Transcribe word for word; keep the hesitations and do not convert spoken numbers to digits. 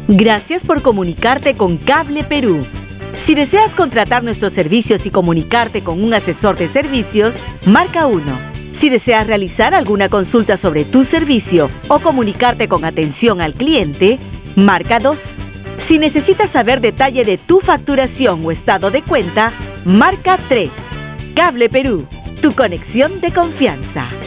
Gracias por comunicarte con Cable Perú. Si deseas contratar nuestros servicios y comunicarte con un asesor de servicios, marca uno. Si deseas realizar alguna consulta sobre tu servicio o comunicarte con atención al cliente, marca dos. Si necesitas saber detalle de tu facturación o estado de cuenta, marca tres. Cable Perú, tu conexión de confianza.